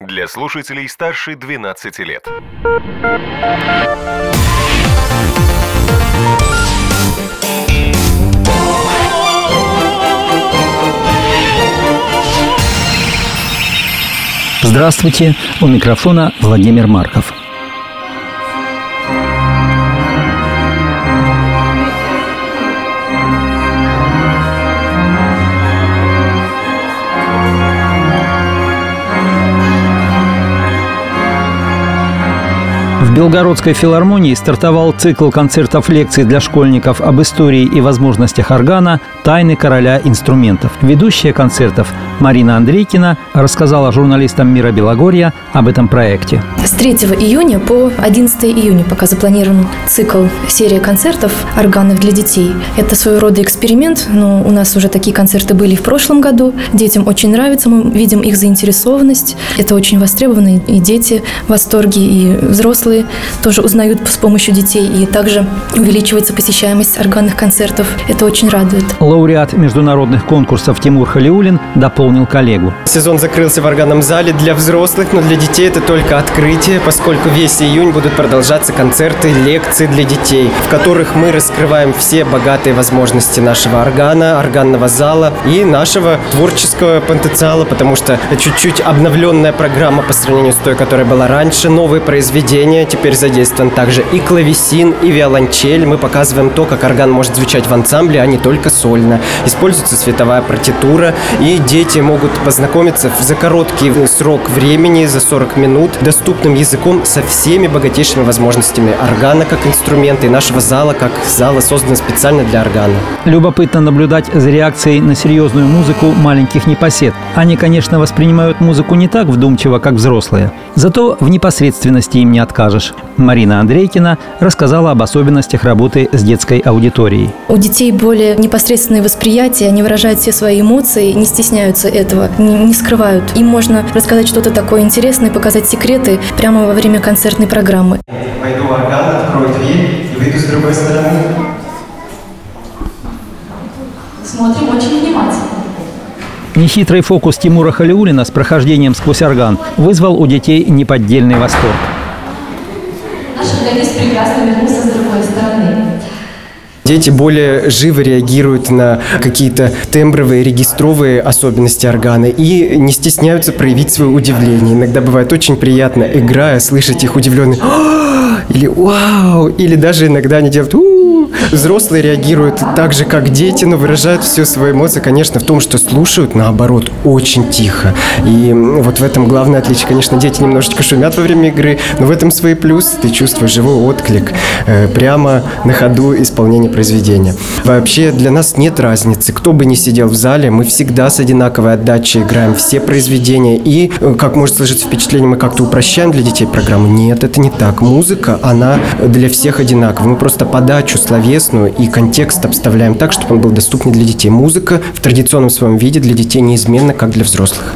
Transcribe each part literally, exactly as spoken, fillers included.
для слушателей старше двенадцати лет. Здравствуйте, у микрофона Владимир Марков. В Белгородской филармонии стартовал цикл концертов-лекций для школьников об истории и возможностях органа «Тайны короля инструментов». Ведущая концертов Марина Андрейкина рассказала журналистам «Мира Белогорья» об этом проекте. С третьего июня по одиннадцатого июня пока запланирован цикл серия концертов органов для детей. Это своего рода эксперимент, но у нас уже такие концерты были в прошлом году. Детям очень нравится, мы видим их заинтересованность. Это очень востребовано, и дети в восторге, и взрослые тоже узнают с помощью детей, и также увеличивается посещаемость органных концертов. Это очень радует. Лауреат международных конкурсов Тимур Халиуллин дополнил коллегу. Сезон закрылся в органном зале для взрослых, но для детей это только открытие, поскольку весь июнь будут продолжаться концерты, лекции для детей, в которых мы раскрываем все богатые возможности нашего органа, органного зала и нашего творческого потенциала, потому что чуть-чуть обновленная программа по сравнению с той, которая была раньше, новые произведения. Теперь задействован также и клавесин, и виолончель. Мы показываем то, как орган может звучать в ансамбле, а не только сольно. Используется световая партитура, и дети могут познакомиться за короткий срок времени, за сорок минут, доступным языком со всеми богатейшими возможностями органа как инструмента и нашего зала как зала, созданного специально для органа. Любопытно наблюдать за реакцией на серьезную музыку маленьких непосед. Они, конечно, воспринимают музыку не так вдумчиво, как взрослые. Зато в непосредственности им не откажешь. Марина Андрейкина рассказала об особенностях работы с детской аудиторией. У детей более непосредственное восприятие, они выражают все свои эмоции, не стесняются этого, не, не скрывают. Им можно рассказать что-то такое интересное, показать секреты прямо во время концертной программы. Пойду в орган, открою дверь и выйду с другой стороны. Смотрим очень внимательно. Нехитрый фокус Тимура Халиуллина с прохождением сквозь орган вызвал у детей неподдельный восторг. Наш органист прекрасно вернулся с другой стороны. Дети более живо реагируют на какие-то тембровые, регистровые особенности органа и не стесняются проявить свое удивление. Иногда бывает очень приятно, играя, слышать их удивленные или «Вау!» или даже иногда они делают «У-у-у!». Взрослые реагируют так же, как дети, но выражают все свои эмоции, конечно, в том, что слушают, наоборот, очень тихо. И вот в этом главное отличие. Конечно, дети немножечко шумят во время игры, но в этом свой плюс. Ты чувствуешь живой отклик э, прямо на ходу исполнения произведения. Вообще для нас нет разницы. Кто бы ни сидел в зале, мы всегда с одинаковой отдачей играем все произведения. И, как может сложиться впечатление, мы как-то упрощаем для детей программу. Нет, это не так. Музыка, она для всех одинакова. Мы просто подачу словесную и контекст обставляем так, чтобы он был доступен для детей. Музыка в традиционном своем виде для детей неизменна, как для взрослых.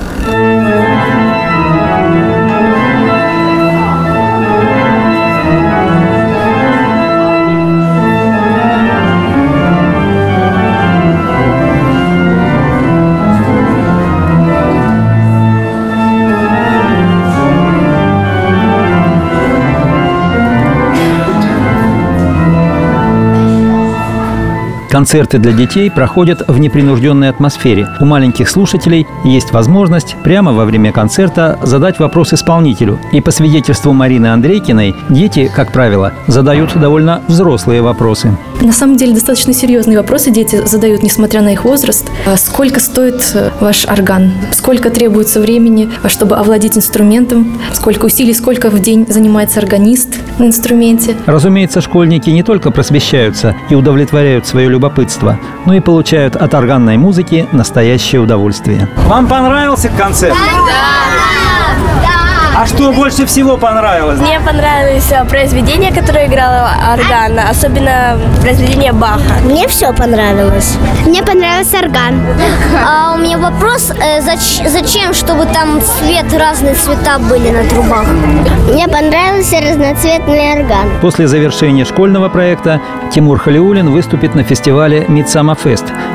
Концерты для детей проходят в непринужденной атмосфере. У маленьких слушателей есть возможность прямо во время концерта задать вопрос исполнителю. И по свидетельству Марины Андрейкиной, дети, как правило, задают довольно взрослые вопросы. На самом деле достаточно серьезные вопросы дети задают, несмотря на их возраст. Сколько стоит ваш орган? Сколько требуется времени, чтобы овладеть инструментом? Сколько усилий, сколько в день занимается органист на инструменте? Разумеется, школьники не только просвещаются и удовлетворяют свое любопытство, но и получают от органной музыки настоящее удовольствие. Вам понравился концерт? Да! А что больше всего понравилось? Мне понравилось произведение, которое играло орган, особенно произведение Баха. Мне все понравилось. Мне понравился орган. А у меня вопрос, э, зач, зачем, чтобы там цвет, разные цвета были на трубах? Мне понравился разноцветный орган. После завершения школьного проекта Тимур Халиуллин выступит на фестивале «Мидсамма Фест»,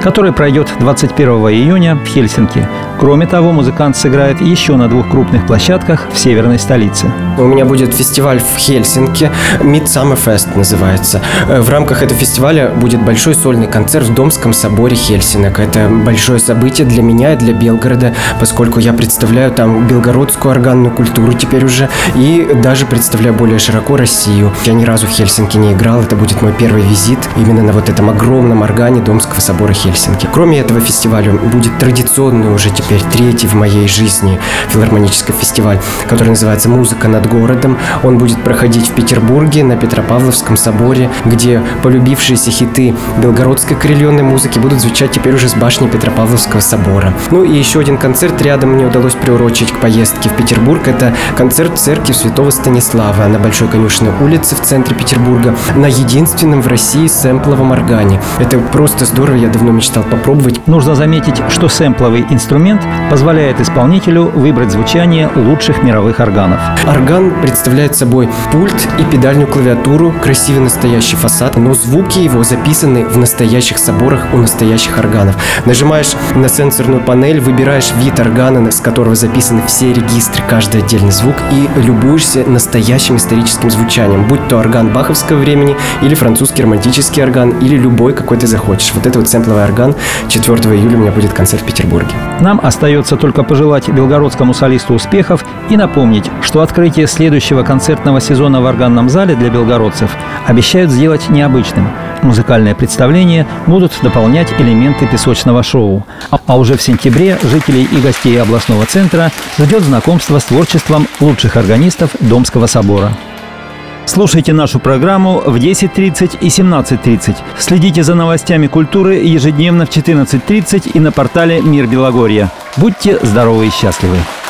который пройдет двадцать первого июня в Хельсинки. Кроме того, музыкант сыграет еще на двух крупных площадках в северной столице. У меня будет фестиваль в Хельсинки, Midsummer Fest называется. В рамках этого фестиваля будет большой сольный концерт в Домском соборе Хельсинок. Это большое событие для меня и для Белгорода, поскольку я представляю там белгородскую органную культуру теперь уже и даже представляю более широко Россию. Я ни разу в Хельсинки не играл, это будет мой первый визит именно на вот этом огромном органе Домского собора Хельсинки. Кроме этого фестиваля будет традиционный уже теперь третий в моей жизни филармонический фестиваль, который называется «Музыка над городом». Он будет проходить в Петербурге на Петропавловском соборе, где полюбившиеся хиты белгородской карельонной музыки будут звучать теперь уже с башни Петропавловского собора. Ну и еще один концерт рядом мне удалось приурочить к поездке в Петербург. Это концерт церкви Святого Станислава на Большой Конюшенной улице в центре Петербурга на единственном в России сэмпловом органе. Это просто здорово, я давно мечтал попробовать. Нужно заметить, что сэмпловый инструмент позволяет исполнителю выбрать звучание лучших мировых органов. Орган представляет собой пульт и педальную клавиатуру, красивый настоящий фасад, но звуки его записаны в настоящих соборах у настоящих органов. Нажимаешь на сенсорную панель, выбираешь вид органа, с которого записаны все регистры, каждый отдельный звук, и любуешься настоящим историческим звучанием, будь то орган баховского времени, или французский романтический орган, или любой, какой ты захочешь. Вот это вот сэмпловый орган. четвёртого июля у меня будет концерт в Петербурге. Нам остается только пожелать белгородскому солисту успехов и напомнить, что открытие следующего концертного сезона в органном зале для белгородцев обещают сделать необычным. Музыкальные представления будут дополнять элементы песочного шоу. А уже в сентябре жителей и гостей областного центра ждет знакомство с творчеством лучших органистов Домского собора. Слушайте нашу программу в десять тридцать и семнадцать тридцать. Следите за новостями культуры ежедневно в четырнадцать тридцать и на портале «Мир Белогорья». Будьте здоровы и счастливы!